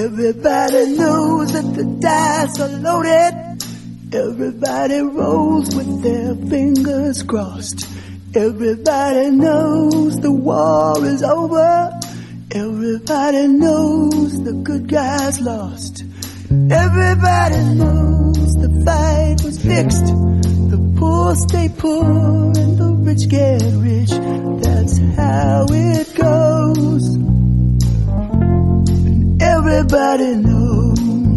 Everybody knows that the dice are loaded. Everybody rolls with their fingers crossed. Everybody knows the war is over. Everybody knows the good guys lost. Everybody knows the fight was fixed. The poor stay poor and the rich get rich. That's how it goes. And everybody knows.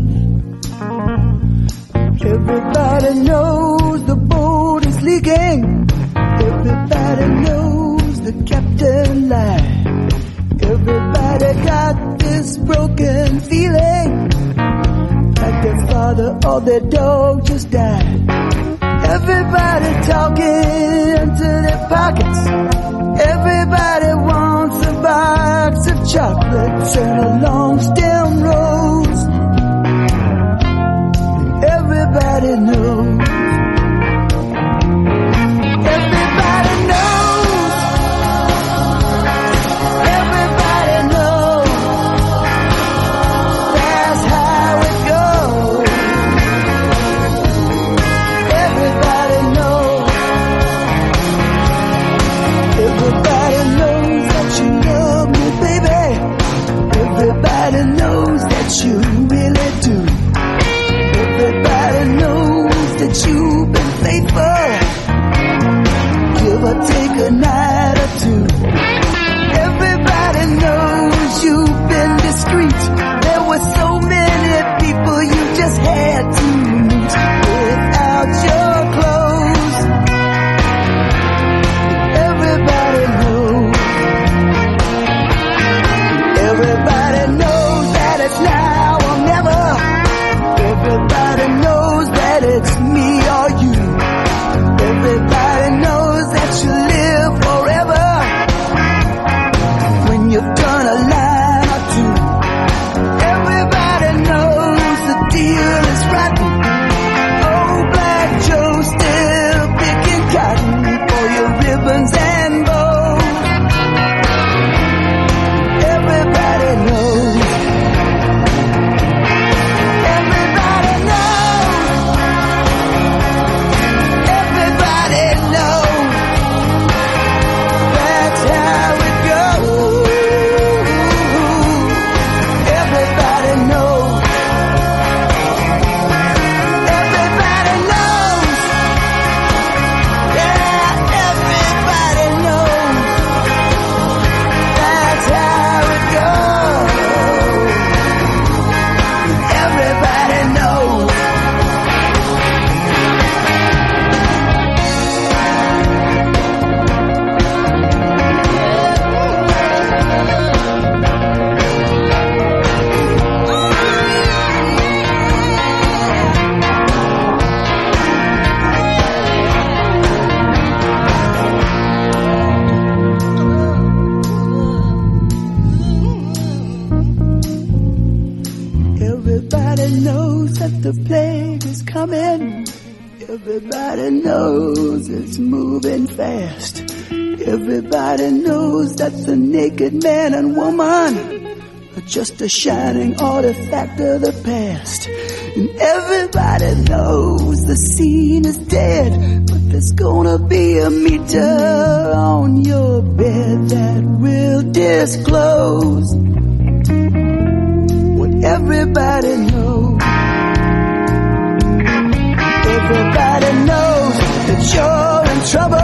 Everybody knows the boat is leaking. Everybody knows the captain lied. Everybody got this broken feeling like their father or their dog just died. Everybody talking to their pockets. Everybody wants a box of chocolates and a long stem rose. Everybody knows. Everybody knows. Everybody knows. That's how it goes. Everybody knows. Everybody knows that you love me, baby. Everybody knows that you really do. Everybody knows that you've been faithful. Give or take a night or two. Everybody knows you've been discreet. There were so many people you just had to meet without your clothes. Everybody knows. Everybody knows that it's now or never. Everybody knows that it's me or you. Everybody knows that you live forever when you've done a line or two. Everybody knows the deal is rotten. Old Black Joe still picking cotton for your ribbons and bows. Everybody knows. Everybody knows. Everybody knows. That's how it goes. Everybody knows. Everybody knows. Yeah, everybody knows. That's how it goes. Everybody knows. Everybody knows that the plague is coming. Everybody knows it's moving fast. Everybody knows that the naked man and woman are just a shining artifact of the past. And everybody knows the scene is dead, but there's gonna be a meter on your bed that will disclose what everybody knows. Everybody knows that you're in trouble.